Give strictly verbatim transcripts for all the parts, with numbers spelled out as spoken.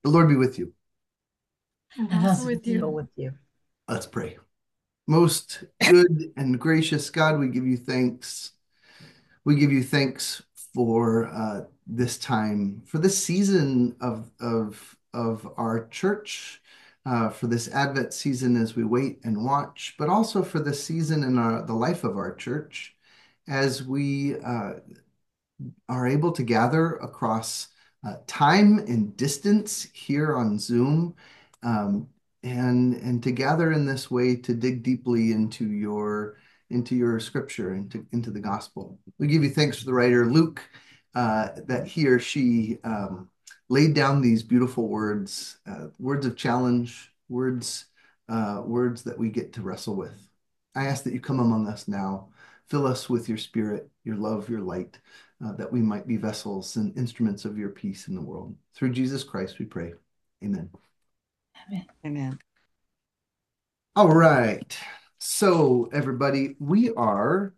The Lord be with you. And And also also with go you. with you. Let's pray. Most good and gracious God, we give you thanks. We give you thanks for uh, this time, for this season of of of our church, uh, for this Advent season as we wait and watch, but also for this season in our the life of our church as we uh, are able to gather across uh, time and distance here on Zoom, um, and and to gather in this way to dig deeply into your into your scripture, into into the gospel. We give you thanks for the writer Luke, uh, that he or she um, laid down these beautiful words, uh, words of challenge, words uh, words that we get to wrestle with. I ask that you come among us now, fill us with your spirit, your love, your light, uh, that we might be vessels and instruments of your peace in the world. Through Jesus Christ, we pray. Amen. Amen. Amen. All right. So, everybody, we are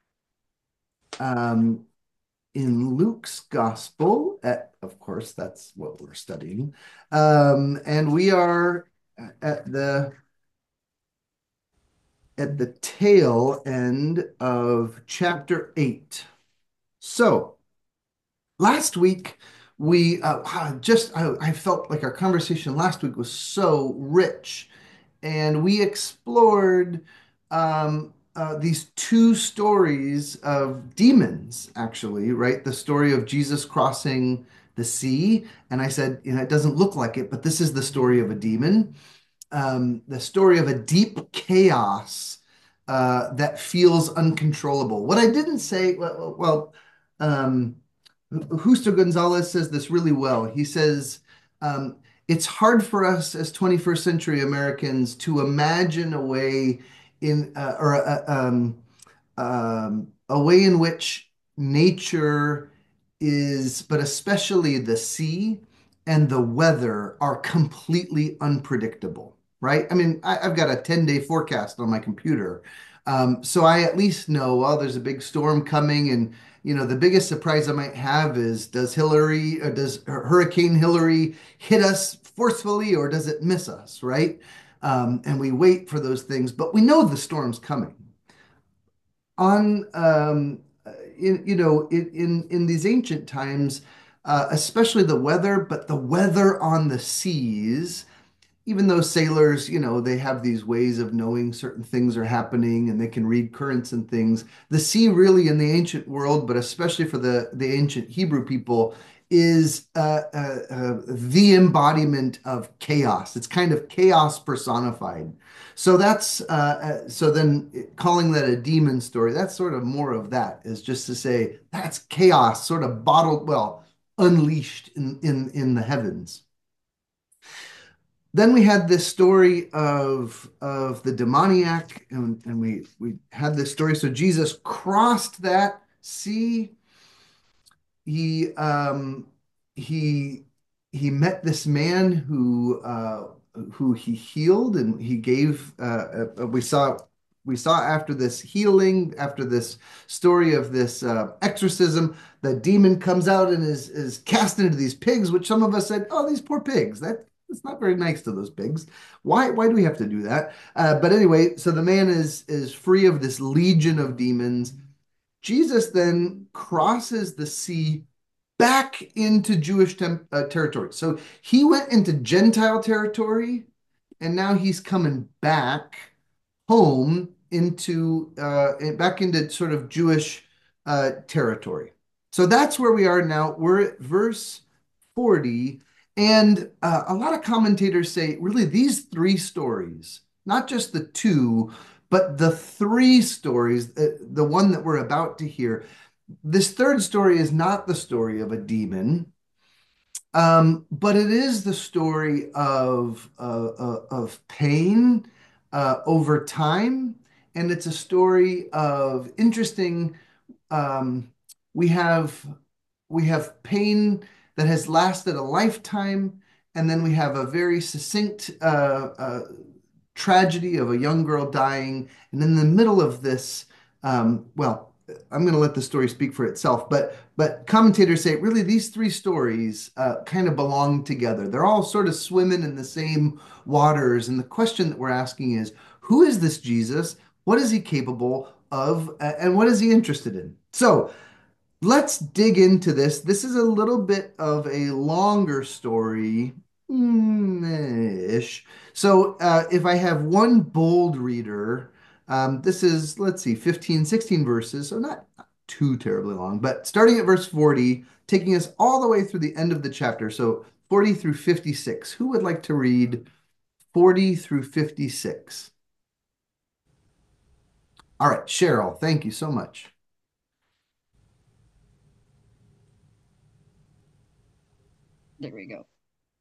um, in Luke's gospel. At, of course, that's what we're studying. Um, and we are at the at the tail end of chapter eight. So, last week, we uh, just, I, I felt like our conversation last week was so rich, and we explored um, uh, these two stories of demons, actually, right? The story of Jesus crossing the sea. And I said, you know, it doesn't look like it, but this is the story of a demon, um, the story of a deep chaos uh, that feels uncontrollable. What I didn't say, well, well um, Justo Gonzalez says this really well. He says, um, it's hard for us as twenty-first century Americans to imagine a way in, uh, or a, um, um, a way in which nature is, but especially the sea and the weather are completely unpredictable, right? I mean, I, I've got a ten day forecast on my computer. Um, so I at least know, well, there's a big storm coming. And, you know, the biggest surprise I might have is does Hillary, or does Hurricane Hillary hit us forcefully, or does it miss us, right? Um, and we wait for those things, but we know the storm's coming on um, in, you know in, in in these ancient times, uh, especially the weather, but the weather on the seas, even though sailors, you know, they have these ways of knowing certain things are happening and they can read currents and things. The sea, really, in the ancient world, but especially for the the ancient Hebrew people, is uh, uh, uh, the embodiment of chaos. It's kind of chaos personified. So that's uh, uh, so then calling that a demon story, that's sort of more of that, is just to say that's chaos, sort of bottled, well, unleashed in in in the heavens. Then we had this story of of the demoniac, and, and we we had this story. So Jesus crossed that sea. He um he he met this man who uh who he healed, and he gave uh, uh we saw we saw after this healing, after this story of this uh, exorcism, the demon comes out and is is cast into these pigs, which some of us said, oh, these poor pigs, that it's not very nice to those pigs. Why why do we have to do that? Uh, but anyway, so the man is is free of this legion of demons. Jesus then crosses the sea back into Jewish tem- uh, territory. So he went into Gentile territory, and now he's coming back home into uh, back into sort of Jewish uh, territory. So that's where we are now. We're at verse forty, and uh, a lot of commentators say really these three stories, not just the two, but the three stories, uh, the one that we're about to hear. This third story is not the story of a demon, um, but it is the story of uh, uh, of pain uh, over time, and it's a story of interesting. Um, we have we have pain that has lasted a lifetime, and then we have a very succinct uh, uh, tragedy of a young girl dying, and in the middle of this, um, well. I'm going to let the story speak for itself, but but commentators say really these three stories uh, kind of belong together. They're all sort of swimming in the same waters, and the question that we're asking is, who is this Jesus? What is he capable of, uh, and what is he interested in? So let's dig into this. This is a little bit of a longer story, mm, ish. So uh, if I have one bold reader, um, this is, let's see, fifteen, sixteen verses, so not too terribly long, but starting at verse forty, taking us all the way through the end of the chapter. So forty through fifty-six. Who would like to read forty through fifty-six? All right, Cheryl, thank you so much. There we go.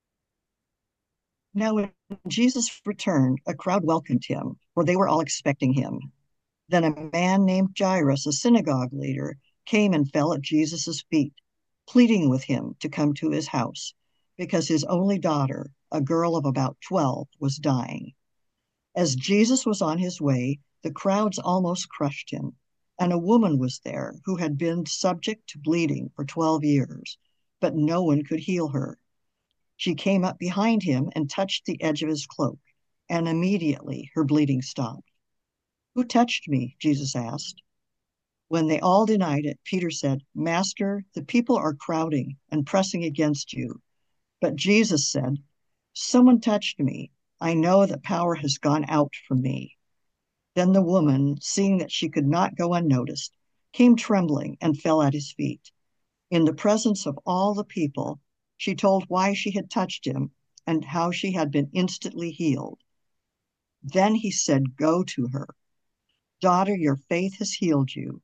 Now, when Jesus returned, a crowd welcomed him, for they were all expecting him. Then a man named Jairus, a synagogue leader, came and fell at Jesus' feet, pleading with him to come to his house, because his only daughter, a girl of about twelve, was dying. As Jesus was on his way, the crowds almost crushed him, and a woman was there who had been subject to bleeding for twelve years, but no one could heal her. She came up behind him and touched the edge of his cloak, and immediately her bleeding stopped. Who touched me? Jesus asked. When they all denied it, Peter said, Master, the people are crowding and pressing against you. But Jesus said, Someone touched me. I know that power has gone out from me. Then the woman, seeing that she could not go unnoticed, came trembling and fell at his feet. In the presence of all the people, she told why she had touched him and how she had been instantly healed. Then he said, Go to her. Daughter, your faith has healed you.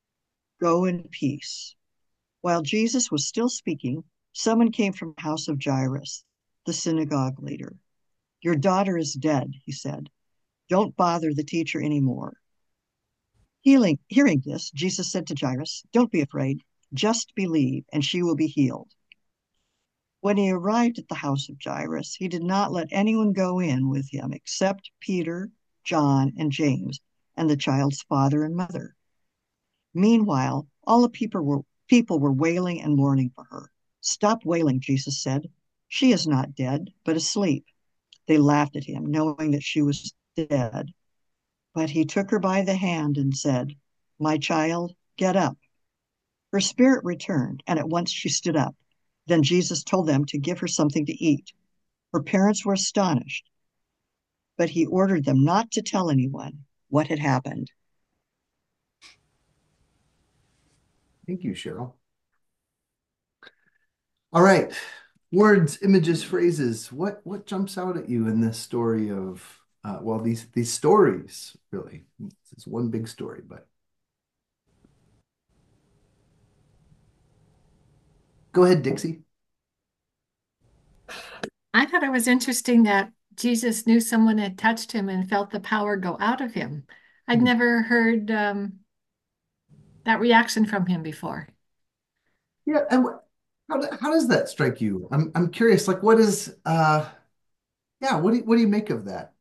Go in peace. While Jesus was still speaking, someone came from the house of Jairus, the synagogue leader. Your daughter is dead, he said. Don't bother the teacher anymore. Healing, hearing this, Jesus said to Jairus, Don't be afraid, just believe, and she will be healed. When he arrived at the house of Jairus, he did not let anyone go in with him except Peter, John, and James, and the child's father and mother. Meanwhile, all the people were, people were wailing and mourning for her. Stop wailing, Jesus said. She is not dead, but asleep. They laughed at him, knowing that she was dead. But he took her by the hand and said, My child, get up. Her spirit returned, and at once she stood up. Then Jesus told them to give her something to eat. Her parents were astonished, but he ordered them not to tell anyone what had happened. Thank you, Cheryl. All right. Words, images, phrases. What what jumps out at you in this story of uh, well, these these stories, really. It's one big story, but go ahead, Dixie. I thought it was interesting that Jesus knew someone had touched him and felt the power go out of him. I'd Hmm. never heard um, that reaction from him before. Yeah, and what, how do- how does that strike you? I'm I'm curious. Like, what is uh yeah, what do you, what do you make of that?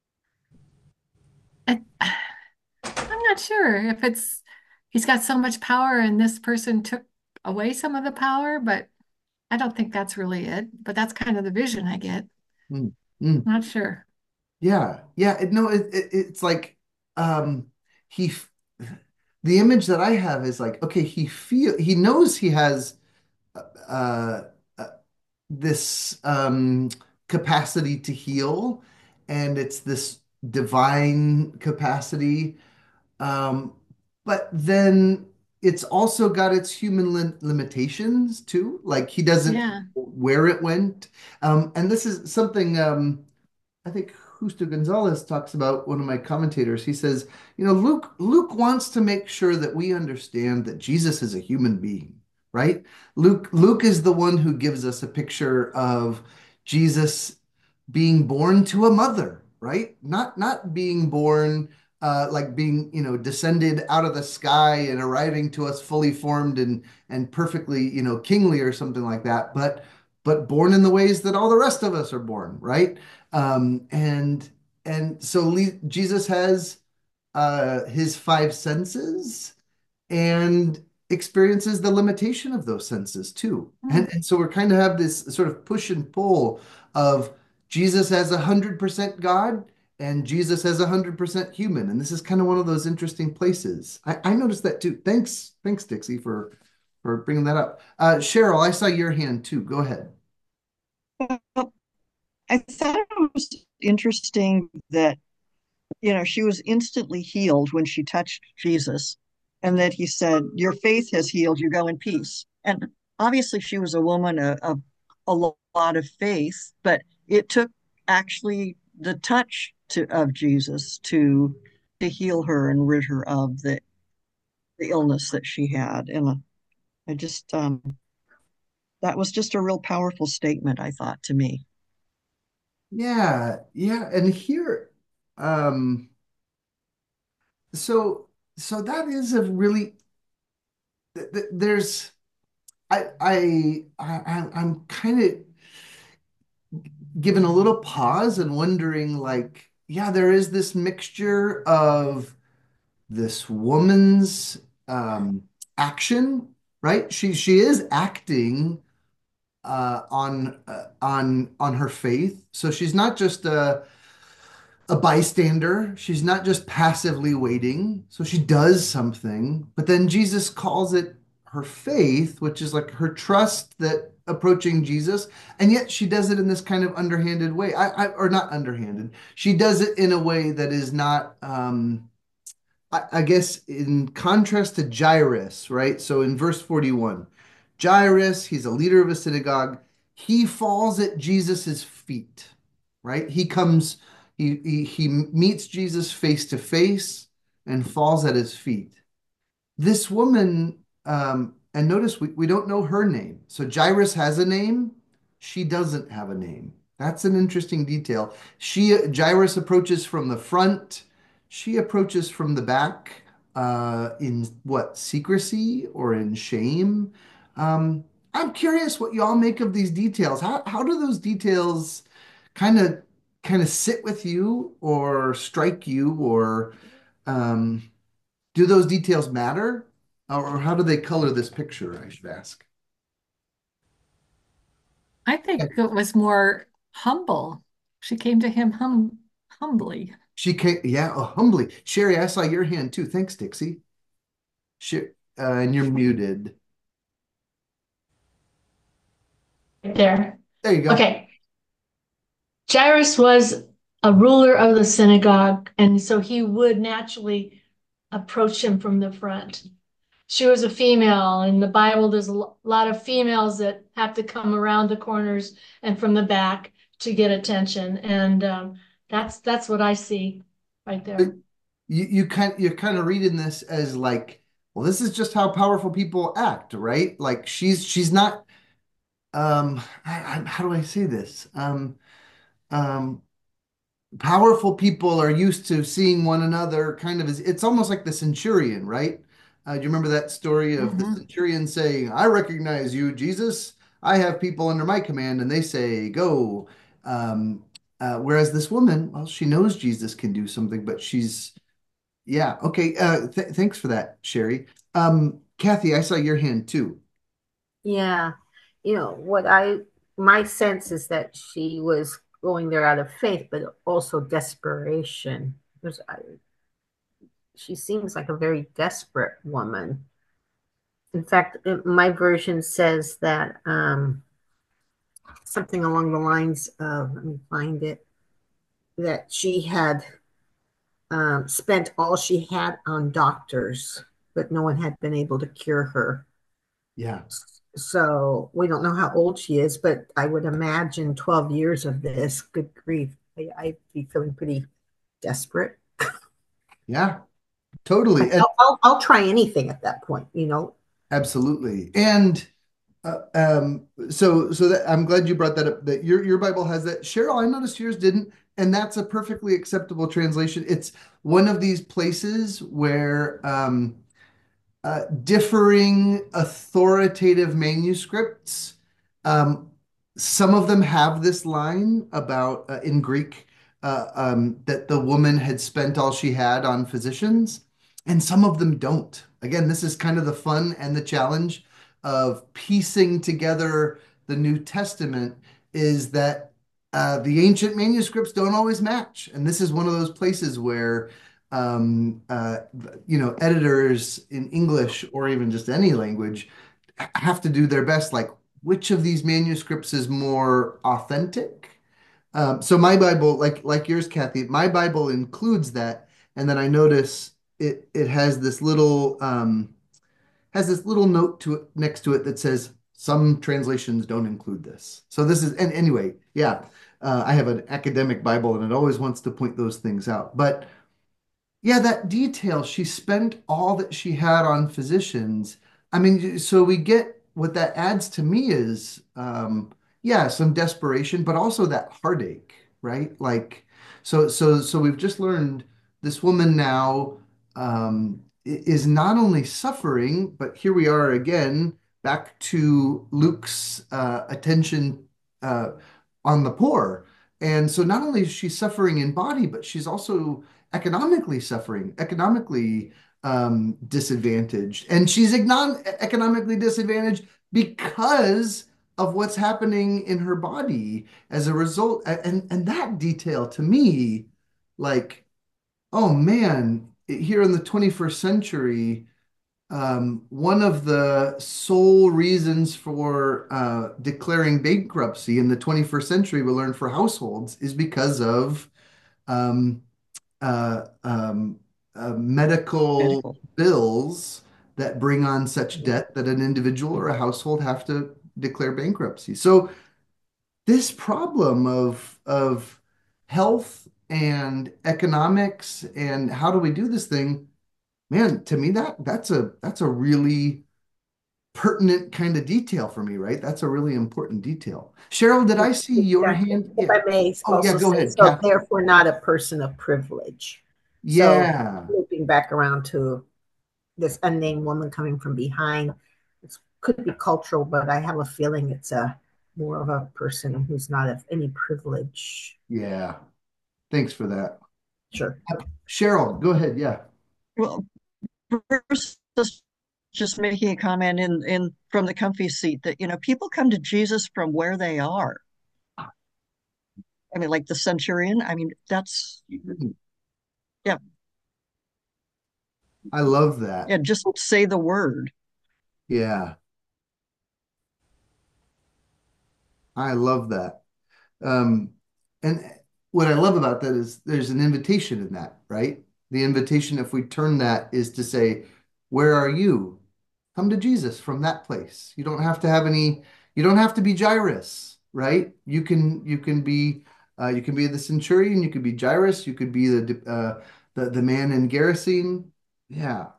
I, I'm not sure if it's he's got so much power and this person took away some of the power, but I don't think that's really it. But that's kind of the vision I get. Hmm. Hmm. Not sure. Yeah, yeah. It, no, it, it, it's like um he f- the image that I have is like okay, he feel he knows he has uh, uh, this um, capacity to heal, and it's this divine capacity. Um, but then it's also got its human lim limitations too. Like he doesn't Yeah. where it went. Um, and this is something um, I think Justo Gonzalez talks about, one of my commentators. He says, you know, Luke Luke wants to make sure that we understand that Jesus is a human being, right? Luke Luke is the one who gives us a picture of Jesus being born to a mother, right? Not not being born uh, like being, you know, descended out of the sky and arriving to us fully formed and and perfectly, you know, kingly or something like that, but but born in the ways that all the rest of us are born, right? Um, and and so Le Jesus has uh, his five senses, and experiences the limitation of those senses too. Mm. And, and so we're kind of have this sort of push and pull of Jesus as a hundred percent God and Jesus as a hundred percent human. And this is kind of one of those interesting places. I, I noticed that too. Thanks, thanks, Dixie, for for bringing that up. Uh, Cheryl, I saw your hand too. Go ahead. Well, I thought it was interesting that, you know, she was instantly healed when she touched Jesus, and that he said, "Your faith has healed you, go in peace." And obviously, she was a woman of, of a lot of faith, but it took actually the touch to, of Jesus to to heal her and rid her of the, the illness that she had. And uh, I just, um, that was just a real powerful statement, I thought, to me. Yeah, yeah. And here, um, so so that is a really th th there's I I I I'm kind of given a little pause and wondering like, yeah, there is this mixture of this woman's um action, right? She she is acting uh on uh, on on her faith. So she's not just a a bystander. She's not just passively waiting. So she does something, but then Jesus calls it her faith, which is like her trust that approaching Jesus, and yet she does it in this kind of underhanded way. I, I or not underhanded. She does it in a way that is not um I, I guess in contrast to Jairus, right? So in verse forty-one, Jairus, he's a leader of a synagogue. He falls at Jesus's feet, right? He comes, he, he, he meets Jesus face to face and falls at his feet. This woman, um, and notice we, we don't know her name. So Jairus has a name. She doesn't have a name. That's an interesting detail. She Jairus approaches from the front. She approaches from the back, uh, in what, secrecy or in shame? Um, I'm curious what y'all make of these details. How how do those details kind of kind of sit with you or strike you or um, do those details matter? Or how do they color this picture, I should ask? I think it was more humble. She came to him hum humbly. She came, yeah, oh, humbly. Sherry, I saw your hand too. Thanks, Dixie. Sher uh, and you're muted. Right there. There you go. Okay. Jairus was a ruler of the synagogue, and so he would naturally approach him from the front. She was a female. In the Bible, there's a lo- lot of females that have to come around the corners and from the back to get attention, and um, that's that's what I see right But there. you, you kind you're kind of reading this as like, well, this is just how powerful people act, right? Like she's she's not um I, I, how do I say this? Um um powerful people are used to seeing one another kind of as it's almost like the centurion, right? Uh, do you remember that story of the Hmm. centurion saying, I recognize you, Jesus. I have people under my command, and they say, go. Um, uh, whereas this woman, well, she knows Jesus can do something, but she's, yeah, okay. Uh, th thanks for that, Sherry. Um, Kathy, I saw your hand too. Yeah. You know, what I, my sense is that she was going there out of faith, but also desperation. There's, I, she seems like a very desperate woman. In fact, my version says that um, something along the lines of, let me find it, that she had um, spent all she had on doctors, but no one had been able to cure her. Yeah. So we don't know how old she is, but I would imagine twelve years of this, good grief, I, I'd be feeling pretty desperate. Yeah, totally. And I'll, I'll, I'll try anything at that point, you know. absolutely. And Uh, um, so so that I'm glad you brought that up, that your your Bible has that. Cheryl, I noticed yours didn't, and that's a perfectly acceptable translation. It's one of these places where um, uh, differing authoritative manuscripts, um, some of them have this line about uh, in Greek uh, um, that the woman had spent all she had on physicians, and some of them don't. Again, this is kind of the fun and the challenge of piecing together the New Testament is that uh, the ancient manuscripts don't always match. And this is one of those places where, um, uh, you know, editors in English or even just any language have to do their best, like, which of these manuscripts is more authentic? Um, so my Bible, like like yours, Kathy, my Bible includes that, and then I notice it it has this little um, has this little note to it next to it that says some translations don't include this. So this is, and anyway, yeah, uh, I have an academic Bible, and it always wants to point those things out. But yeah, that detail, she spent all that she had on physicians. I mean, so we get what that adds to me is, um, yeah, some desperation, but also that heartache, right? Like, so, so, so we've just learned this woman now, um, i- is not only suffering, but here we are again, back to Luke's, uh, attention, uh, on the poor. And so not only is she suffering in body, but she's also economically suffering, economically um, disadvantaged. And she's econom- economically disadvantaged because of what's happening in her body as a result. And, and that detail to me, like, oh man, here in the twenty-first century, um, one of the sole reasons for uh, declaring bankruptcy in the twenty-first century, we learned for households, is because of um, uh, um, uh, medical Medical. bills that bring on such debt that an individual or a household have to declare bankruptcy. So this problem of of health and economics and how do we do this thing, man, to me that that's a that's a really pertinent kind of detail for me, right? That's a really important detail. Cheryl, did I see your Exactly. hand? If Yeah. I may Oh, yeah, also go say, ahead, so Kathy. therefore not a person of privilege. So Yeah. looping back around to this unnamed woman coming from behind, it could be cultural, but I have a feeling it's a more of a person who's not of any privilege. Yeah. Thanks for that. Sure. Cheryl, go ahead. Yeah. Well, first, just making a comment in in from the comfy seat that you know people come to Jesus from where they are. I mean, like the centurion. I mean, that's yeah, I love that. yeah. Just say the word. Yeah. I love that. Um, and what I love about that is there's an invitation in that, right? The invitation, if we turn that, is to say, where are you? Come to Jesus from that place. You don't have to have any, you don't have to be Jairus, right? You can you can be uh, you can be the centurion, you could be Jairus, you could be the uh, the the man in Gerasene. Yeah.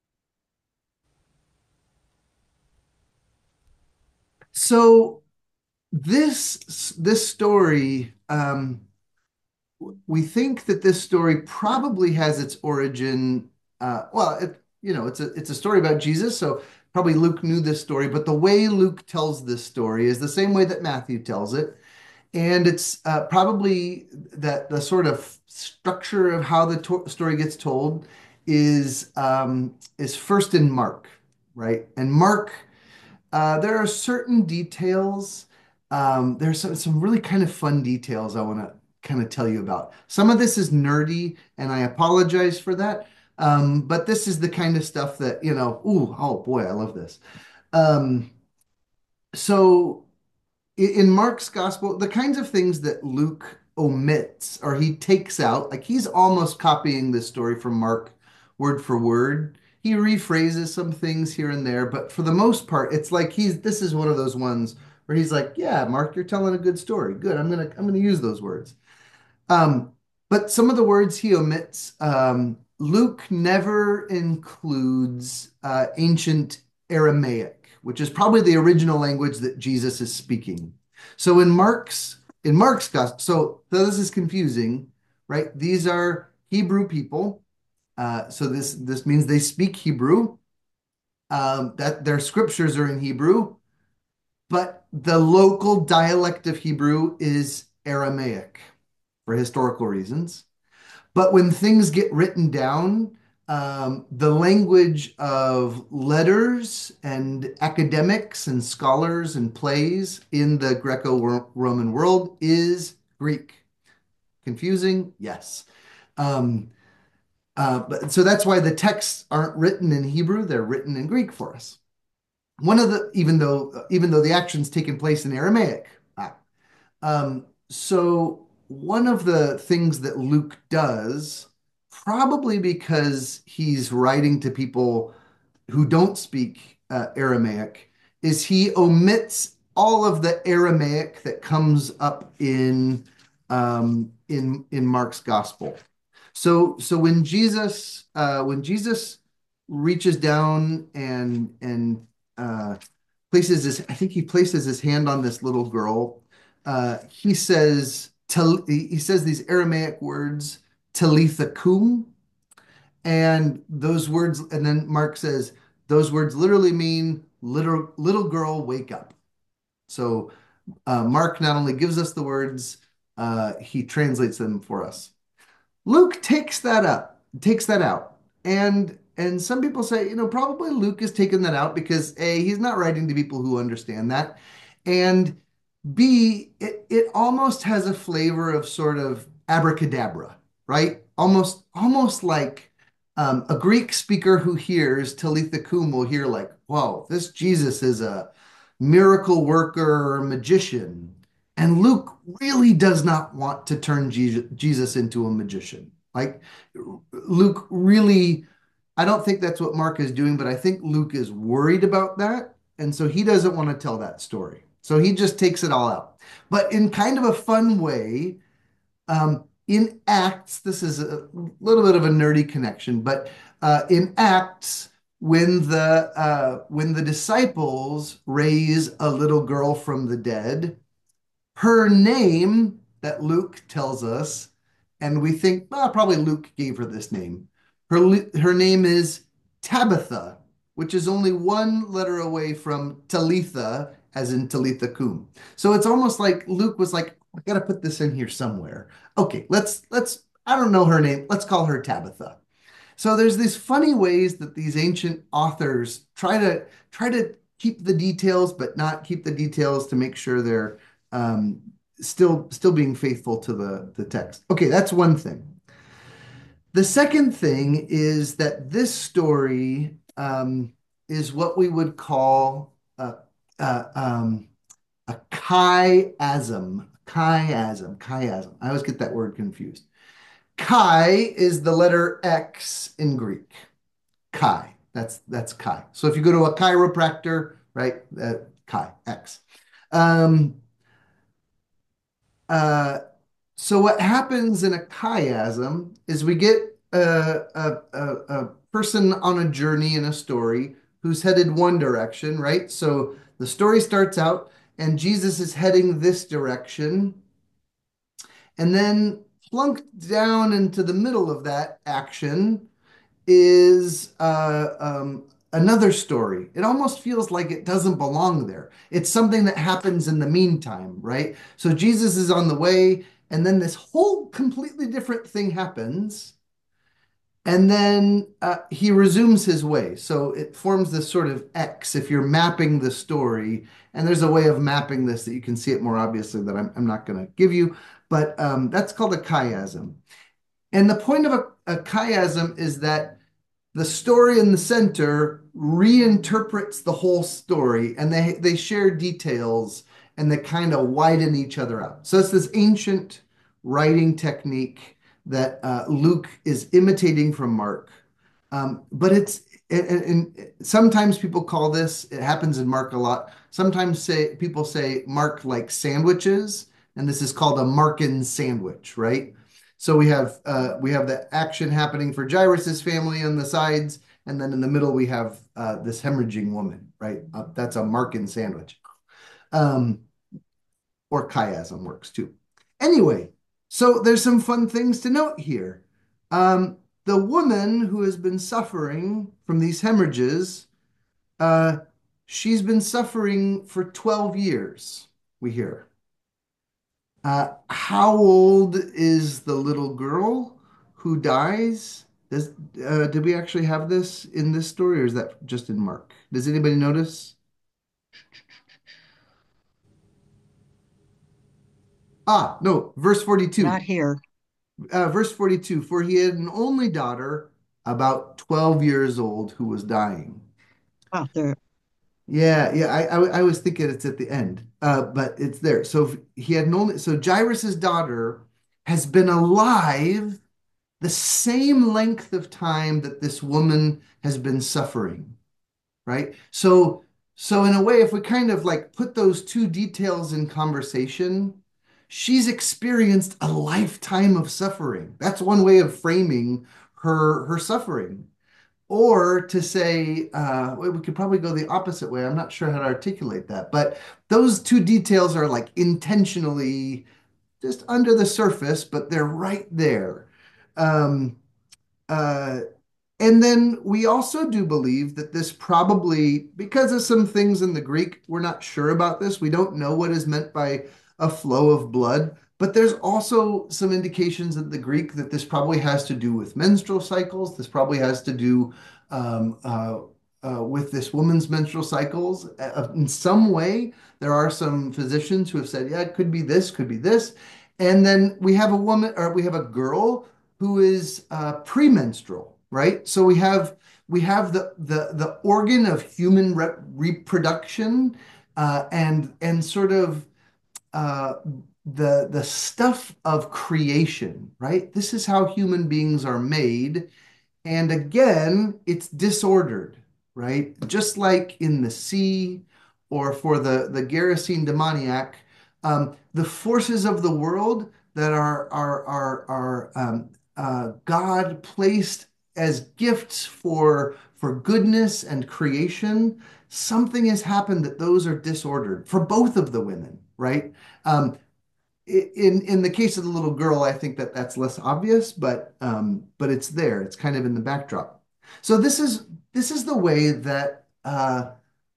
So this this story, um, we think that this story probably has its origin. Uh, well, it, you know, it's a it's a story about Jesus, so probably Luke knew this story. But the way Luke tells this story is the same way that Matthew tells it, and it's uh, probably that the sort of structure of how the to story gets told is um, is first in Mark, right? And Mark uh, there are certain details. Um, there's some, some really kind of fun details I want to kind of tell you about. Some of this is nerdy, and I apologize for that. Um, but this is the kind of stuff that, you know, ooh, oh boy, I love this. Um, so in Mark's gospel, the kinds of things that Luke omits or he takes out, like he's almost copying this story from Mark word for word. He rephrases some things here and there, but for the most part, it's like he's this is one of those ones where he's like, "Yeah, Mark, you're telling a good story. Good. I'm gonna I'm gonna use those words." Um, but some of the words he omits, um, Luke never includes uh, ancient Aramaic, which is probably the original language that Jesus is speaking. So in Mark's in Mark's gospel, so, so this is confusing, right? These are Hebrew people, uh, so this this means they speak Hebrew. Um, that their scriptures are in Hebrew, but the local dialect of Hebrew is Aramaic for historical reasons. But when things get written down, um, the language of letters and academics and scholars and plays in the Greco-Roman world is Greek. Confusing? Yes. Um, uh, but so that's why the texts aren't written in Hebrew; they're written in Greek for us. One of the even though even though the action's taking place in Aramaic. Ah. Um, so one of the things that Luke does, probably because he's writing to people who don't speak uh, Aramaic, is he omits all of the Aramaic that comes up in um, in in Mark's gospel. So so when Jesus uh, when Jesus reaches down and and uh, places his I think he places his hand on this little girl. Uh, he says tal, he says these Aramaic words Talitha kum, and those words, and then Mark says those words literally mean little little girl wake up. So uh, Mark not only gives us the words, uh, he translates them for us. Luke takes that up, takes that out. And and some people say, you know, probably Luke has taken that out because A, he's not writing to people who understand that. And B, it, it almost has a flavor of sort of abracadabra, right? Almost almost like um, a Greek speaker who hears Talitha Kum will hear like, whoa, this Jesus is a miracle worker or magician. And Luke really does not want to turn Jesus into a magician. Like Luke really, I don't think that's what Mark is doing, but I think Luke is worried about that. And so he doesn't want to tell that story. So he just takes it all out. But in kind of a fun way, um, in Acts, this is a little bit of a nerdy connection, but uh, in Acts, when the uh, when the disciples raise a little girl from the dead, her name that Luke tells us, and we think, well, probably Luke gave her this name. Her, her name is Tabitha, which is only one letter away from Talitha, as in Talitha Kum. So it's almost like Luke was like, I gotta put this in here somewhere. Okay, let's let's I don't know her name. Let's call her Tabitha. So there's these funny ways that these ancient authors try to try to keep the details, but not keep the details to make sure they're um, still still being faithful to the, the text. Okay, that's one thing. The second thing is that this story um, is what we would call a, a, um, a chiasm. Chiasm. Chiasm. I always get that word confused. Chi is the letter X in Greek. Chi. That's that's chi. So if you go to a chiropractor, right? Uh, chi X. Um, uh, so what happens in a chiasm is we get a, a, a, a person on a journey in a story who's headed one direction, right? So the story starts out and Jesus is heading this direction, and then plunked down into the middle of that action is uh, um, another story. It almost feels like it doesn't belong there. It's something that happens in the meantime, right? So Jesus is on the way, and then this whole completely different thing happens, and then uh, he resumes his way. So it forms this sort of X if you're mapping the story. And there's a way of mapping this that you can see it more obviously that I'm, I'm not going to give you, but um, that's called a chiasm. And the point of a, a chiasm is that the story in the center reinterprets the whole story, and they they share details and they kind of widen each other out. So it's this ancient writing technique that uh, Luke is imitating from Mark. Um, but it's and, and sometimes people call this, it happens in Mark a lot. Sometimes say people say Mark like sandwiches, and this is called a Markan sandwich, right? So we have uh, we have the action happening for Jairus's family on the sides, and then in the middle we have uh, this hemorrhaging woman, right? Uh, that's a Markan sandwich. Um, or chiasm works too. Anyway, so there's some fun things to note here. Um, the woman who has been suffering from these hemorrhages, uh, she's been suffering for twelve years, we hear. Uh, how old is the little girl who dies? Does uh, did we actually have this in this story, or is that just in Mark? Does anybody notice? Ah, no, verse Not forty-two. here. Uh, verse forty-two, for he had an only daughter, about twelve years old, who was dying. Ah, there. Yeah, yeah, I, I, I was thinking it's at the end, uh, but it's there. So he had an only, so Jairus's daughter has been alive the same length of time that this woman has been suffering, right? So, so in a way, if we kind of like put those two details in conversation, she's experienced a lifetime of suffering. That's one way of framing her her suffering. Or to say, uh, well, we could probably go the opposite way. I'm not sure how to articulate that, but those two details are like intentionally just under the surface, but they're right there. Um, uh, and then we also do believe that this probably, because of some things in the Greek, we're not sure about this. We don't know what is meant by a flow of blood, but there's also some indications in the Greek that this probably has to do with menstrual cycles. This probably has to do um, uh, uh, with this woman's menstrual cycles. Uh, in some way, there are some physicians who have said, yeah, it could be this, could be this. And then we have a woman, or we have a girl who is uh, premenstrual, right? So we have we have the the the organ of human re reproduction uh, and and sort of uh, the the stuff of creation, right? This is how human beings are made, and again, it's disordered, right? Just like in the sea or for the, the Gerasene demoniac, um, the forces of the world that are, are, are, are um, uh, God placed as gifts for, for goodness and creation, something has happened that those are disordered for both of the women, right? Um, in in the case of the little girl, I think that that's less obvious, but um, but it's there. It's kind of in the backdrop. So this is this is the way that uh,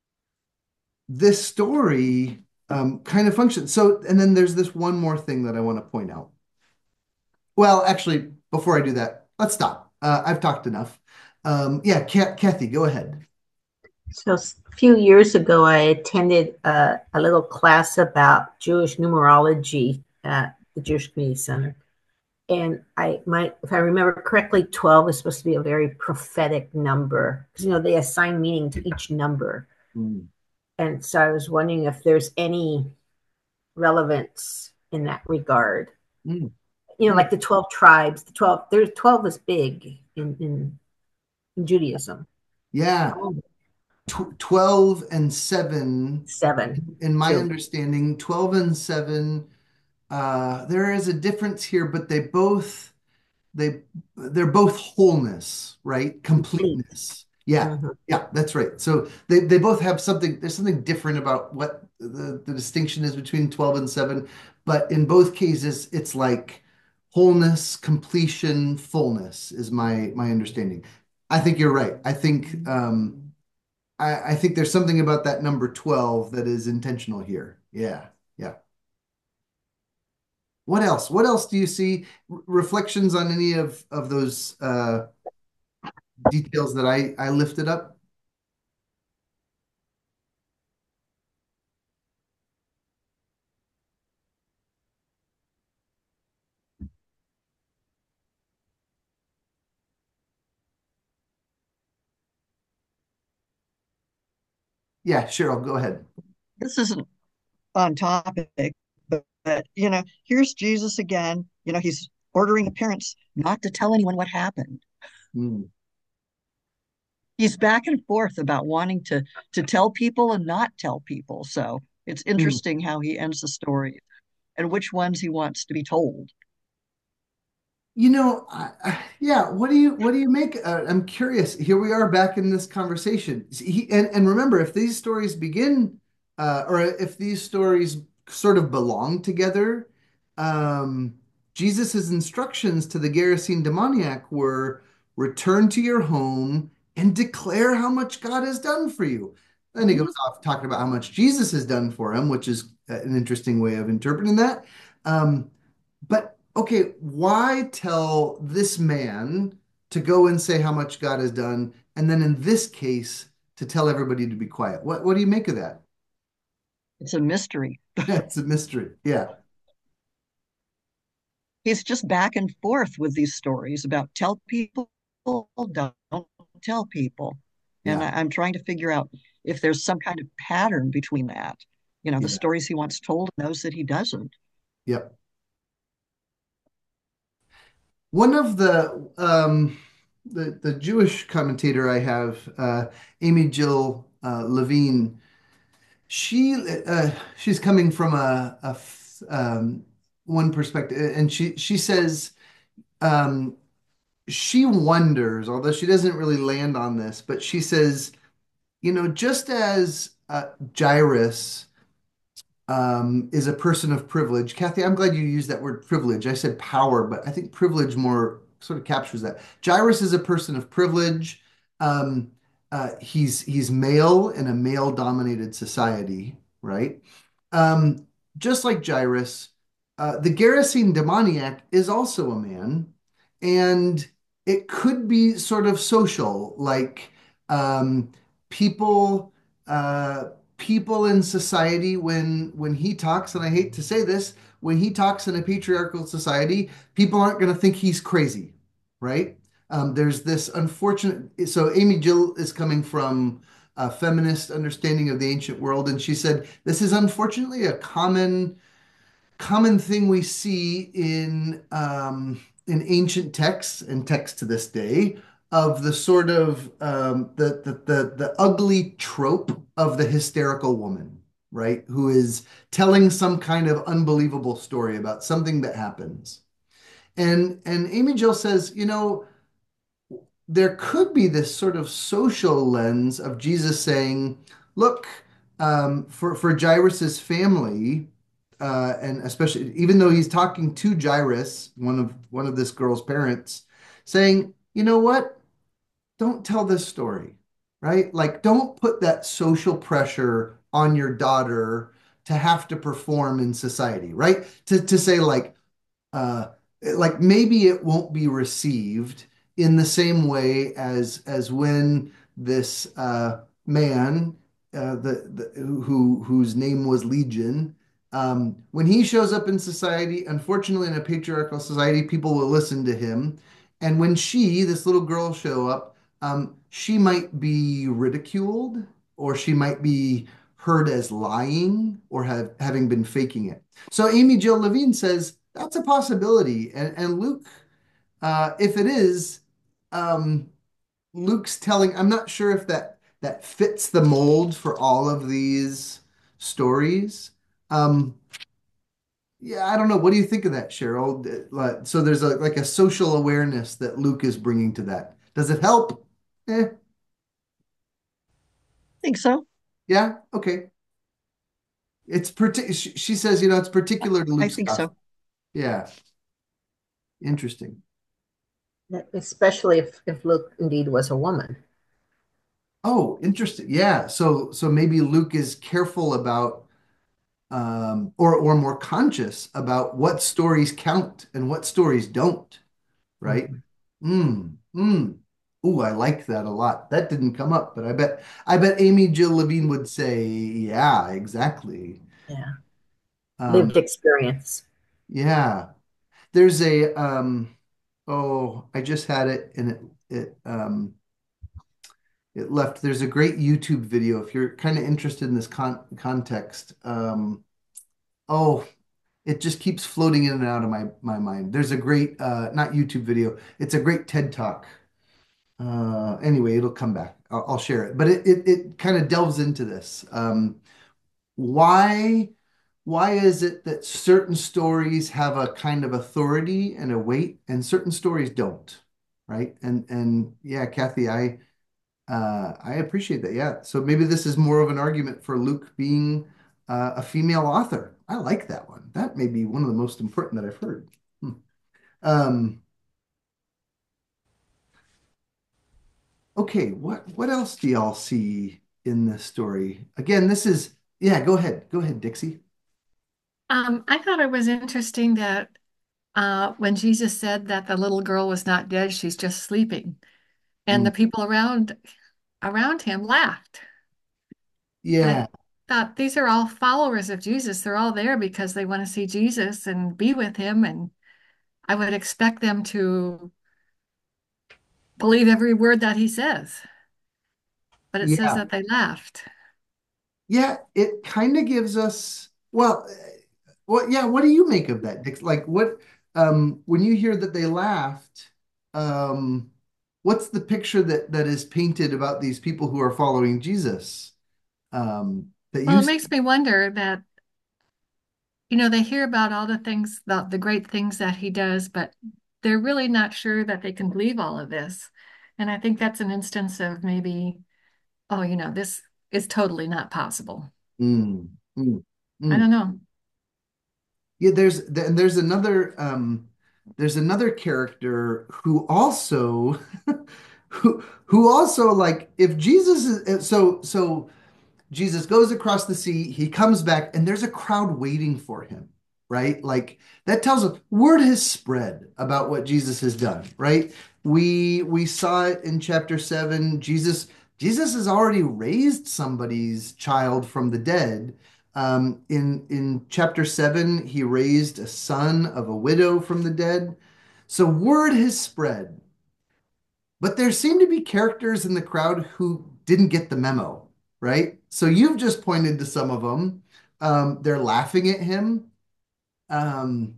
this story um, kind of functions. So, and then there's this one more thing that I want to point out. Well, actually, before I do that, let's stop. Uh, I've talked enough. Um, yeah, Kathy, go ahead. So a few years ago, I attended a, a little class about Jewish numerology at the Jewish Community Center. And I might, if I remember correctly, twelve is supposed to be a very prophetic number because, you know, they assign meaning to each number. Mm. And so I was wondering if there's any relevance in that regard. Mm. You know, like the twelve tribes, the twelve, there's twelve is big in, in, in Judaism. Yeah. Tw twelve and seven. Seven. In my too. understanding, twelve and seven, uh, there is a difference here, but they both they they're both wholeness, right? Completeness. Yeah. Mhm. Yeah, that's right. So they, they both have something, there's something different about what the, the distinction is between twelve and seven, but in both cases, it's like wholeness, completion, fullness is my my understanding. I think you're right. I think um I, I think there's something about that number twelve that is intentional here. Yeah. Yeah. What else? What else do you see? R reflections on any of of those uh, details that I I lifted up? Yeah, Cheryl, go ahead. This isn't on topic, but, but you know, here's Jesus again. You know, he's ordering the parents not to tell anyone what happened. Mm. He's back and forth about wanting to to tell people and not tell people. So it's Mm. interesting how he ends the story and which ones he wants to be told. You know, I, I, yeah. What do you what do you make? Uh, I'm curious. Here we are back in this conversation. He, and and remember, if these stories begin, uh, or if these stories sort of belong together, um, Jesus's instructions to the Gerasene demoniac were return to your home and declare how much God has done for you. Then he Mhm. goes off talking about how much Jesus has done for him, which is uh, an interesting way of interpreting that. Um, but okay, why tell this man to go and say how much God has done, and then in this case, to tell everybody to be quiet. What what do you make of that? It's a mystery. It's a mystery. Yeah, He's just back and forth with these stories about tell people, don't tell people. And yeah, I, I'm trying to figure out if there's some kind of pattern between that, you know, the yeah, stories he wants told and those that he doesn't. yep. One of the um, the the Jewish commentator I have, uh, Amy Jill uh, Levine, she uh, she's coming from a, a f- um, one perspective, and she she says um, she wonders, although she doesn't really land on this, but she says, you know, just as uh, Jairus um, is a person of privilege. Kathy, I'm glad you used that word privilege. I said power, but I think privilege more sort of captures that. Jairus is a person of privilege. Um, uh, he's he's male in a male-dominated society, right? Um, just like Jairus, uh, the Gerasene demoniac is also a man, and it could be sort of social, like um, people. Uh, people in society when when he talks, and I hate to say this, when he talks in a patriarchal society, people aren't going to think he's crazy, right? Um, there's this unfortunate. So Amy Jill is coming from a feminist understanding of the ancient world, and she said this is unfortunately a common common thing we see in um, in ancient texts and texts to this day of the sort of um, the, the the the ugly trope of the hysterical woman, right? Who is telling some kind of unbelievable story about something that happens. And and Amy Jill says, you know, there could be this sort of social lens of Jesus saying, look, um, for, for Jairus's family, uh, and especially even though he's talking to Jairus, one of one of this girl's parents, saying, you know what? Don't tell this story, right? Like, don't put that social pressure on your daughter to have to perform in society, right? To to say like, uh, like maybe it won't be received in the same way as as when this uh, man, uh, the, the who whose name was Legion, um, when he shows up in society, unfortunately in a patriarchal society, people will listen to him, and when she, this little girl, show up, um, she might be ridiculed or she might be heard as lying or have having been faking it. So Amy Jill Levine says that's a possibility. And, and Luke, uh, if it is, um, Luke's telling, I'm not sure if that that fits the mold for all of these stories. Um, yeah, I don't know. What do you think of that, Cheryl? Uh, like, So there's a like a social awareness that Luke is bringing to that. Does it help? Eh, I think so. yeah, okay. It's partic she she says, you know, it's particular to I Luke's think gospel. so. Yeah, interesting. Especially if, if Luke indeed was a woman. Oh, interesting. Yeah. So so maybe Luke is careful about um or or more conscious about what stories count and what stories don't, right? Mhm. Mm, mm. Ooh, I like that a lot. That didn't come up, but I bet I bet Amy Jill Levine would say, yeah, exactly. Yeah. Um, Lived experience. yeah. There's a um oh, I just had it and it it um it left. There's a great YouTube video if you're kind of interested in this con context. Um, oh, it just keeps floating in and out of my my mind. There's a great uh, not YouTube video. It's a great TED Talk. Uh, anyway, it'll come back. I'll, I'll share it. But it it, it kind of delves into this. Um, why why is it that certain stories have a kind of authority and a weight, and certain stories don't, right? And and yeah, Kathy, I. Uh, I appreciate that. Yeah. So maybe this is more of an argument for Luke being uh, a female author. I like that one. That may be one of the most important that I've heard. Hmm. Um, okay. What what else do y'all see in this story? Again, this is yeah. Go ahead. Go ahead, Dixie. Um, I thought it was interesting that Uh, when Jesus said that the little girl was not dead, she's just sleeping. And Mm. the people around around him laughed. And I Yeah, thought these are all followers of Jesus. They're all there because they want to see Jesus and be with him. And I would expect them to believe every word that he says. But it says yeah, that they laughed. yeah. It kind of gives us, well, uh, well, yeah. What do you make of that, Dix? Like, what, um, when you hear that they laughed, um, what's the picture that that is painted about these people who are following Jesus? Um, that Well, you it see? makes me wonder that, you know, they hear about all the things, the, the great things that he does, but they're really not sure that they can believe all of this. And I think that's an instance of maybe, oh, you know, this is totally not possible. Mm, mm, I mm. don't know. Yeah, there's th- and there's another um there's another character who also who who also, like, if Jesus is uh, so so Jesus goes across the sea, he comes back, and there's a crowd waiting for him, right? Like, that tells us word has spread about what Jesus has done, right? We we saw it in chapter seven. Jesus Jesus has already raised somebody's child from the dead. Um, in in chapter seven, he raised a son of a widow from the dead. So word has spread, but there seem to be characters in the crowd who didn't get the memo, right? So you've just pointed to some of them. Um, they're laughing at him. Um,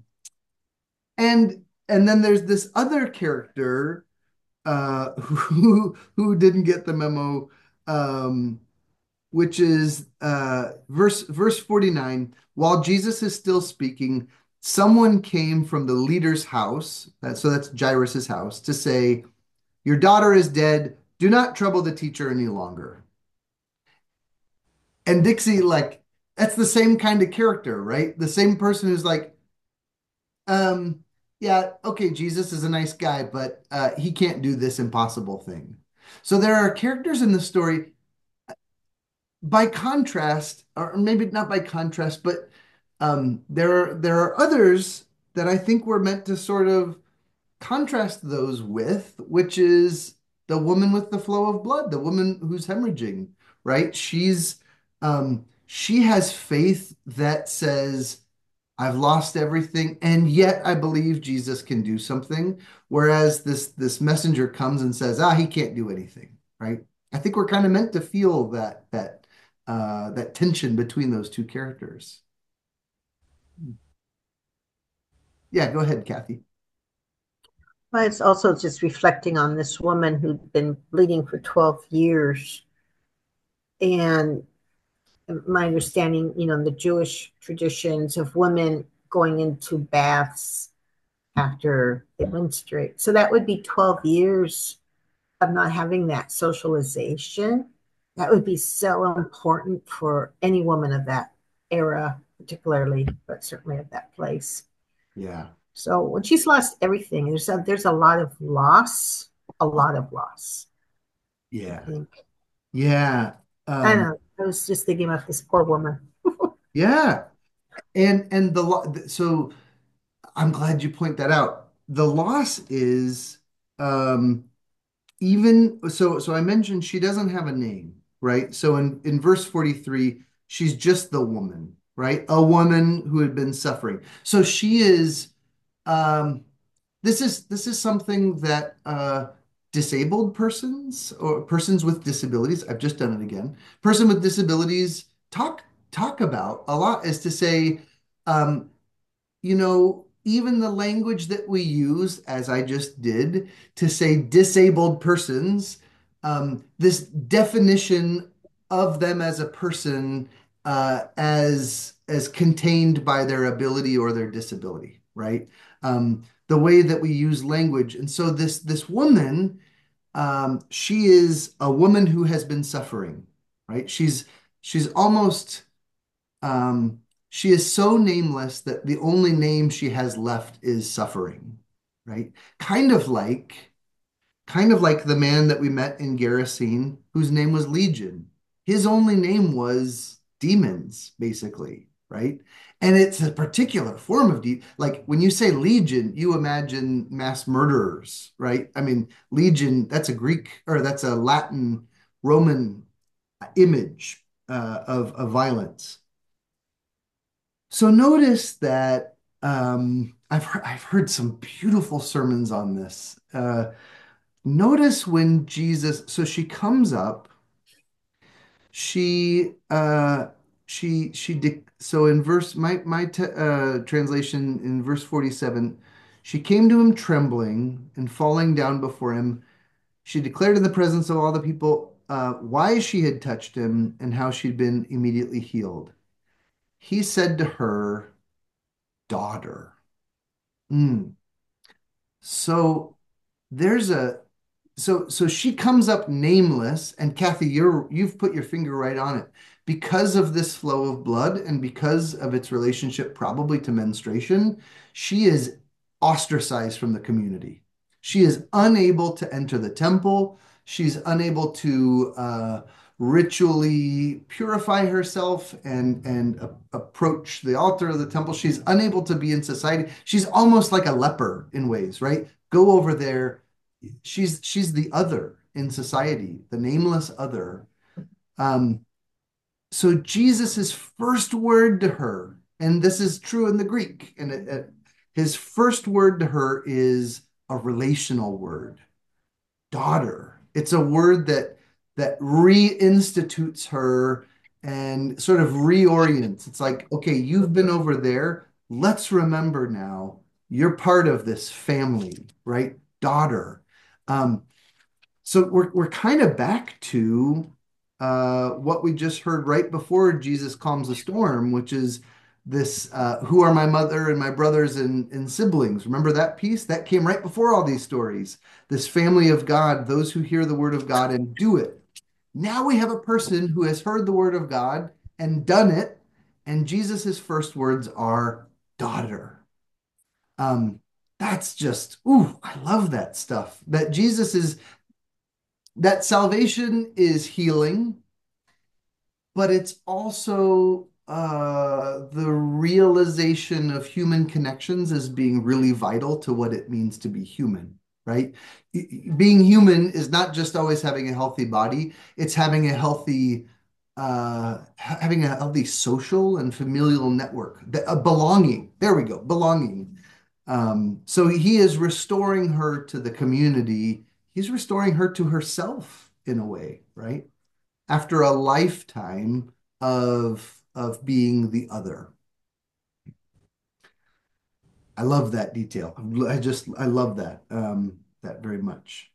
and and then there's this other character uh, who who didn't get the memo, um, which is uh, verse verse forty-nine. While Jesus is still speaking, someone came from the leader's house, that, so that's Jairus's house, to say, your daughter is dead. Do not trouble the teacher any longer. And Dixie, like, that's the same kind of character, right? The same person who's like, um, yeah, okay, Jesus is a nice guy, but uh, he can't do this impossible thing. So there are characters in the story, by contrast, or maybe not by contrast, but um, there are there are others that I think we're meant to sort of contrast those with, which is the woman with the flow of blood, the woman who's hemorrhaging, right? She's um she has faith that says, I've lost everything, and yet I believe Jesus can do something. Whereas this this messenger comes and says, ah, he can't do anything, right? I think we're kind of meant to feel that that uh that tension between those two characters. Yeah, go ahead, Kathy. But it's also just reflecting on this woman who'd been bleeding for twelve years. And my understanding, you know, in the Jewish traditions of women going into baths after they menstruate. So that would be twelve years of not having that socialization. That would be so important for any woman of that era, particularly, but certainly of that place. Yeah. So when she's lost everything, there's a, there's a lot of loss, a lot of loss, I Yeah. think. Yeah. I Um, don't know. I was just thinking about this poor woman. yeah. And and the lo- so I'm glad you point that out. The loss is um even so so I mentioned she doesn't have a name, right? So in in verse forty-three, she's just the woman, right? A woman who had been suffering. So she is um this is this is something that uh disabled persons or persons with disabilities, I've just done it again. Person with disabilities talk talk about a lot, is to say, um you know, even the language that we use, as I just did, to say disabled persons, um, this definition of them as a person, uh, as as contained by their ability or their disability, right? Um, the way that we use language, and so this this woman, um, she is a woman who has been suffering, right? She's she's almost um, she is so nameless that the only name she has left is suffering, right? Kind of like, kind of like the man that we met in Gerasene, whose name was Legion. His only name was demons, basically, right? And it's a particular form of de like when you say legion, you imagine mass murderers, right? I mean, legion, that's a Greek or that's a Latin Roman image uh, of, of violence. So notice that um, I've heard, I've heard some beautiful sermons on this. Uh, notice when Jesus, so she comes up, she uh, she she de so in verse my my t uh, translation in verse forty-seven, she came to him trembling and falling down before him. She declared in the presence of all the people uh, why she had touched him and how she'd been immediately healed. He said to her, daughter. Mm. So there's a so so she comes up nameless, and Kathy, you're you've put your finger right on it. Because of this flow of blood and because of its relationship probably to menstruation, she is ostracized from the community. She is unable to enter the temple. She's unable to uh, ritually purify herself and and a- approach the altar of the temple. She's unable to be in society. She's almost like a leper in ways, right? Go over there. She's she's the other in society, the nameless other. Um, so Jesus's first word to her, and this is true in the Greek, and it, it- his first word to her is a relational word, daughter. It's a word that that reinstitutes her and sort of reorients. It's like, okay, you've been over there. Let's remember now you're part of this family, right? Daughter. Um, so we're we're kind of back to uh, what we just heard right before Jesus calms the storm, which is this uh, who are my mother and my brothers and, and siblings. Remember that piece? That came right before all these stories. This family of God, those who hear the word of God and do it. Now we have a person who has heard the word of God and done it, and Jesus's first words are daughter. Um, that's just, ooh, I love that stuff. That Jesus is that salvation is healing, but it's also uh, the realization of human connections as being really vital to what it means to be human, right? Being human is not just always having a healthy body, it's having a healthy uh, having a healthy social and familial network, a belonging. There we go, belonging. Um, so he is restoring her to the community. He's restoring her to herself in a way, right? After a lifetime of of being the other. I love that detail. I just I love that um, that very much.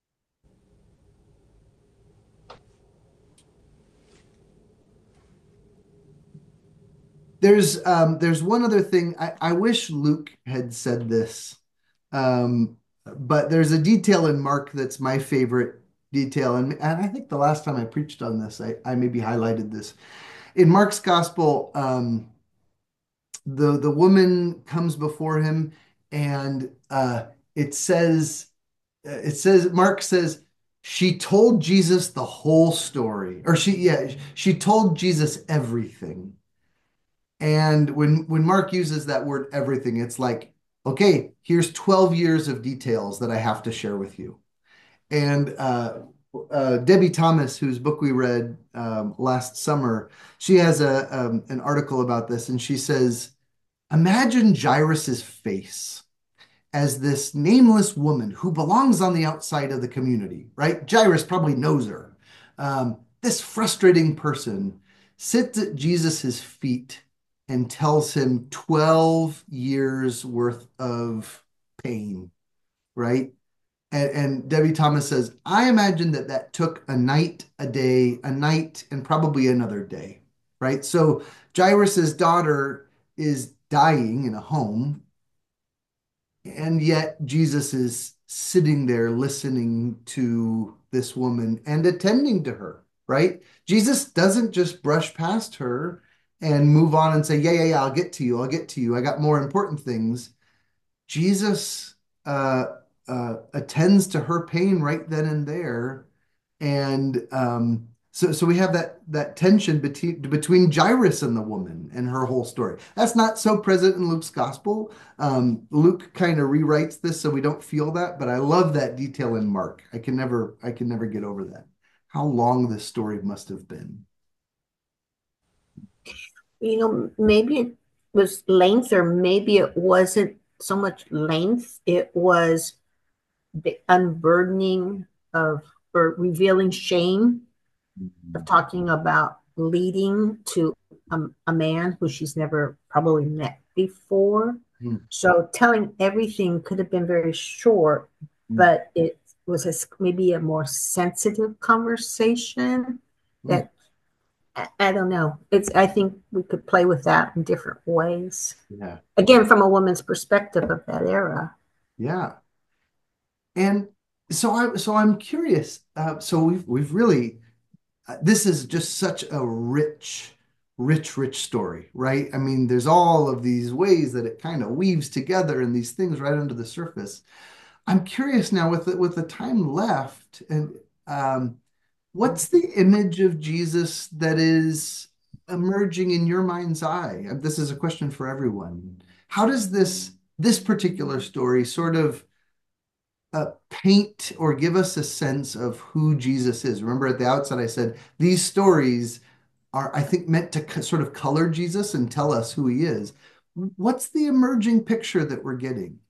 There's um, there's one other thing. I, I wish Luke had said this, um, but there's a detail in Mark that's my favorite detail, and, and I think the last time I preached on this, I, I maybe highlighted this. In Mark's gospel, um, the the woman comes before him, and uh, it says it says Mark says she told Jesus the whole story, or she yeah she told Jesus everything. And when when Mark uses that word everything, it's like, okay, here's twelve years of details that I have to share with you. And uh, uh, Debbie Thomas, whose book we read um, last summer, she has a um, an article about this, and she says, imagine Jairus's face as this nameless woman who belongs on the outside of the community, right? Jairus probably knows her. Um, this frustrating person sits at Jesus's feet and tells him twelve years worth of pain, right? And, and Debbie Thomas says, I imagine that that took a night, a day, a night, and probably another day, right? So Jairus's daughter is dying in a home, and yet Jesus is sitting there listening to this woman and attending to her, right? Jesus doesn't just brush past her and move on and say, yeah, yeah, yeah, I'll get to you. I'll get to you. I got more important things. Jesus uh, uh, attends to her pain right then and there. And um, So, so we have that that tension between between Jairus and the woman and her whole story. That's not so present in Luke's gospel. Um, Luke kind of rewrites this so we don't feel that, but I love that detail in Mark. I can never I can never get over that. How long this story must have been. You know, maybe it was length, or maybe it wasn't so much length. It was the unburdening of, or revealing shame, of talking about leading to a, a man who she's never probably met before. Mm, So telling everything could have been very short, mm, but it was a, maybe a more sensitive conversation mm. that I, I don't know. It's I think we could play with that in different ways. Yeah, Again, from a woman's perspective of that era. yeah. And so I so I'm curious. Uh, so we've we've really uh, this is just such a rich, rich, rich story, right? I mean, there's all of these ways that it kind of weaves together and these things right under the surface. I'm curious now with the, with the time left, and um, what's the image of Jesus that is emerging in your mind's eye? Uh, This is a question for everyone. How does this this particular story sort of uh, paint or give us a sense of who Jesus is? Remember at the outset, I said these stories are, I think, meant to co- sort of color Jesus and tell us who he is. What's the emerging picture that we're getting?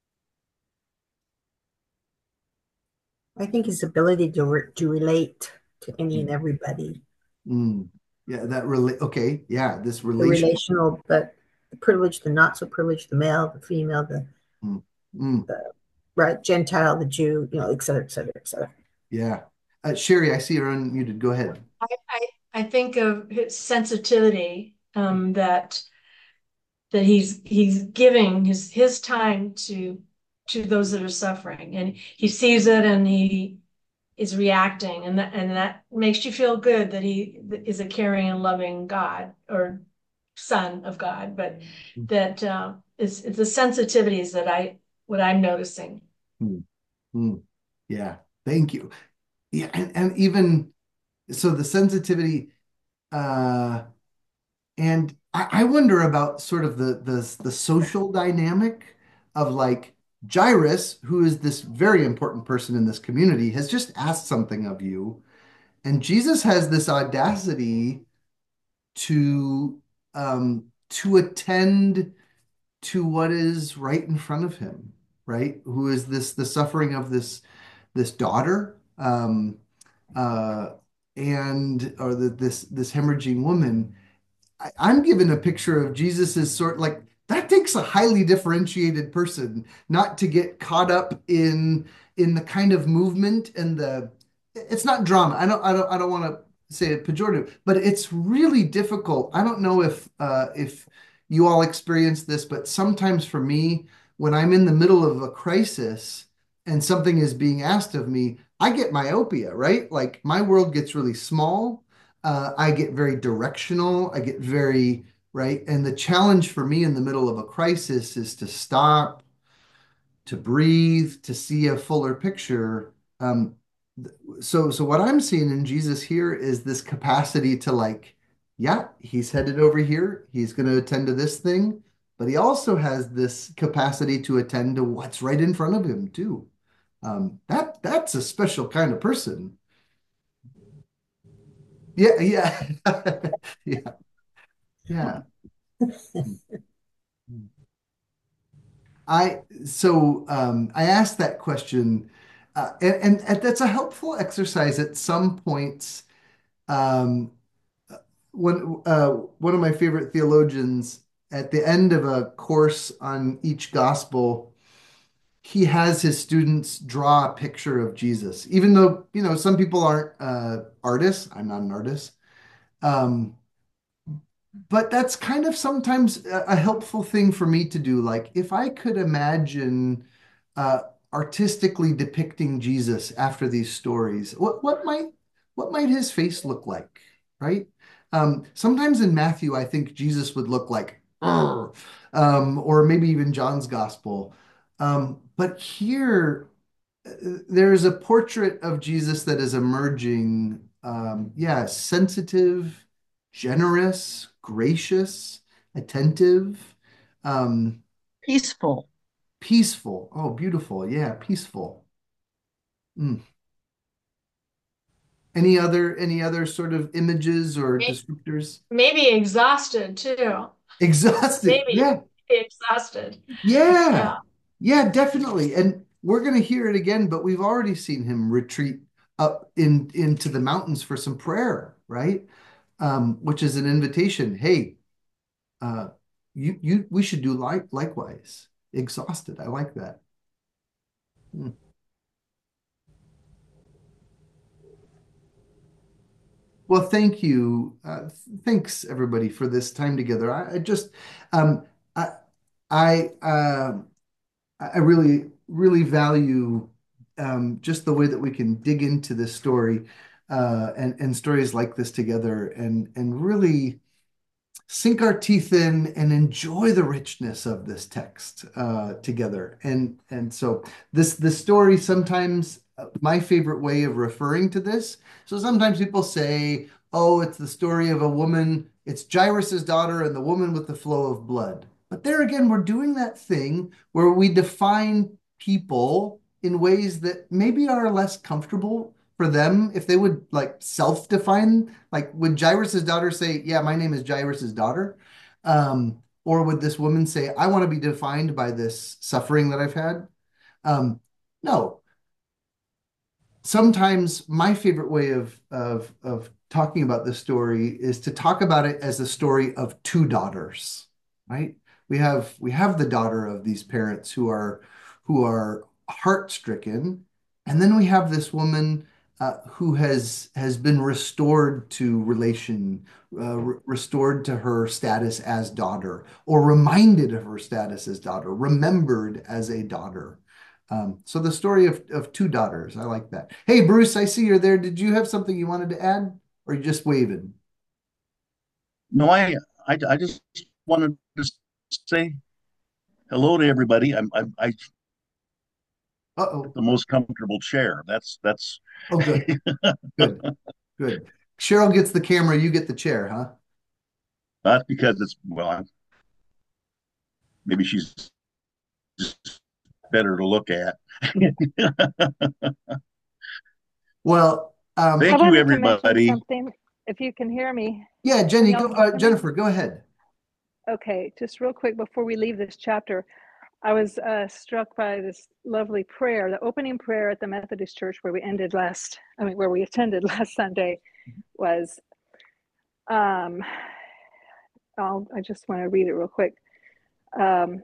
I think his ability to re to relate to any and Mm, everybody, mm. Yeah, that really, okay. Yeah, this the relation. relational, but the privileged, the not so privileged, the male, the female, the, Mm, mm. the right Gentile, the Jew, you know, et cetera, et cetera, et cetera. Yeah. Uh, Sherry, I see you're unmuted. Go ahead. I, I, I think of his sensitivity, um, that that he's he's giving his his time to to those that are suffering, and he sees it and he is reacting, and that and that makes you feel good that he is a caring and loving God, or son of God, but that uh, it's, it's the sensitivities that I what I'm noticing. Mm, mm. Yeah. Thank you. Yeah, and, and even so the sensitivity, uh and I, I wonder about sort of the the the social dynamic of like Jairus, who is this very important person in this community, has just asked something of you, and Jesus has this audacity to um to attend to what is right in front of him, right? Who is this the suffering of this this daughter, um, uh, and or the, this this hemorrhaging woman. I, I'm given a picture of Jesus as sort like that takes a highly differentiated person not to get caught up in in the kind of movement and the it's not drama. I don't I don't I don't want to say it pejorative, but it's really difficult. I don't know if uh if you all experience this, but sometimes for me, when I'm in the middle of a crisis and something is being asked of me, I get myopia, right? Like my world gets really small, uh, I get very directional. I get very, right. And the challenge for me in the middle of a crisis is to stop, to breathe, to see a fuller picture. Um, so, so what I'm seeing in Jesus here is this capacity to like, yeah, he's headed over here. He's going to attend to this thing, but he also has this capacity to attend to what's right in front of him too. Um, that that's a special kind of person. Yeah, yeah, yeah, yeah. I so um, I asked that question, uh, and, and that's a helpful exercise at some points. Um, one uh, one of my favorite theologians at the end of a course on each gospel, he has his students draw a picture of Jesus. Even though, you know, some people aren't uh, artists. I'm not an artist. Um, but that's kind of sometimes a, a helpful thing for me to do. Like if I could imagine uh, artistically depicting Jesus after these stories, what what might what might his face look like, right? Um, sometimes in Matthew, I think Jesus would look like, "Arr," um, or maybe even John's gospel. Um, but here, uh, there is a portrait of Jesus that is emerging um, yeah, sensitive, generous, gracious, attentive, um, Peaceful. peaceful. Oh, beautiful. Yeah, peaceful. Mm. Any other any other sort of images or May- descriptors? Maybe exhausted too. Exhausted. Maybe Yeah. exhausted. Yeah. Yeah. Yeah, definitely. And we're going to hear it again, but we've already seen him retreat up in into the mountains for some prayer, right? Um, which is an invitation. Hey, uh, you you we should do like likewise. Exhausted. I like that. Hmm. Well, thank you. Uh, thanks everybody for this time together. I, I just um I I um I really, really value um, just the way that we can dig into this story uh, and and stories like this together, and and really sink our teeth in and enjoy the richness of this text uh, together. And and so this this story sometimes uh, my favorite way of referring to this. So sometimes people say, "Oh, it's the story of a woman. It's Jairus's daughter and the woman with the flow of blood." But there again, we're doing that thing where we define people in ways that maybe are less comfortable for them if they would like self-define, like would Jairus's daughter say, yeah, my name is Jairus's daughter? Um, or would this woman say, I want to be defined by this suffering that I've had? Um, no. Sometimes my favorite way of of of talking about this story is to talk about it as a story of two daughters, right? We have we have the daughter of these parents who are who are heart-stricken, and then we have this woman uh, who has has been restored to relation, uh, re- restored to her status as daughter, or reminded of her status as daughter, remembered as a daughter. Um, so the story of, of two daughters, I like that. Hey, Bruce, I see you're there. Did you have something you wanted to add, or you just waving? No, I, I, I just wanted to say hello to everybody. I'm, I'm, I Uh-oh. the most comfortable chair. That's, that's, Oh, good, good, good. Cheryl gets the camera, you get the chair, huh? not because it's, well, I'm, maybe she's just better to look at. Well, Thank um, I you, wanted to mention everybody. something, if you can hear me. yeah, Can Jenny, y'all go, uh, hear me? Jennifer, go ahead. Okay, just real quick before we leave this chapter, I was uh, struck by this lovely prayer, the opening prayer at the Methodist Church where we ended last, I mean, where we attended last Sunday was, um, I'll, I just want to read it real quick. Um,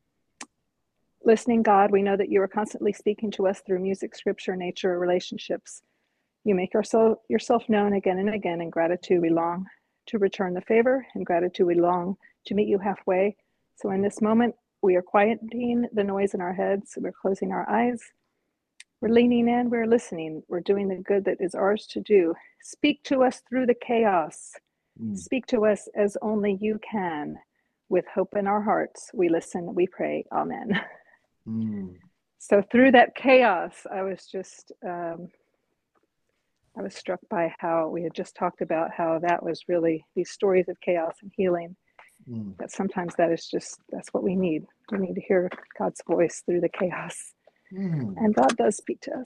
Listening God, we know that you are constantly speaking to us through music, scripture, nature, relationships. You make yourself, yourself known again and again. In gratitude, we long to return the favor. In gratitude, we long to meet you halfway. So in this moment, we are quieting the noise in our heads. We're closing our eyes. We're leaning in. We're listening. We're doing the good that is ours to do. Speak to us through the chaos. Mm, Speak to us as only you can. With hope in our hearts, we listen, we pray. Amen. mm, So through that chaos, I was just, um, I was struck by how we had just talked about how that was really these stories of chaos and healing. mm, That sometimes that is just, that's what we need. We need to hear God's voice through the chaos. mm. And God does speak to us.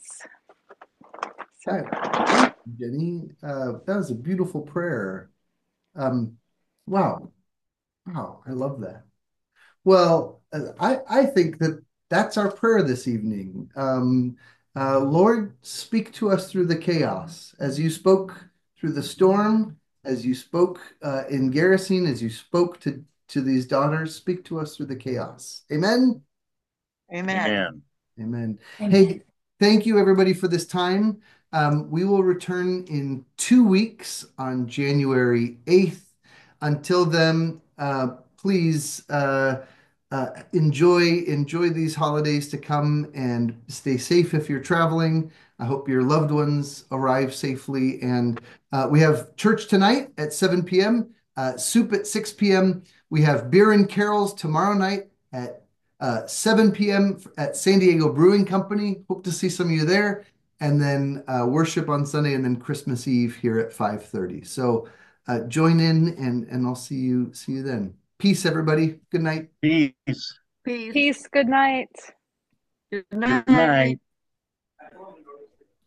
So, That, thank you, Jenny. Uh, that was a beautiful prayer. Um, wow, wow, I love that. Well, uh, I, I think that that's our prayer this evening. Um, uh, Lord, speak to us through the chaos as you spoke through the storm, as you spoke uh, in Garrison, as you spoke to, to these daughters, speak to us through the chaos. Amen. Amen. Amen. Amen. Amen. Hey, thank you everybody for this time. Um, we will return in two weeks on January eighth. Until then, uh, please uh, uh, enjoy enjoy these holidays to come and stay safe if you're traveling. I hope your loved ones arrive safely. And uh, we have church tonight at seven p m, uh, soup at six p m. We have beer and carols tomorrow night at uh, seven p m at San Diego Brewing Company. Hope to see some of you there. and then uh, worship on Sunday, and then Christmas Eve here at five thirty. So uh, join in, and and I'll see you see you then. Peace, everybody. Good night. Peace. Peace. Good night. Good Good night.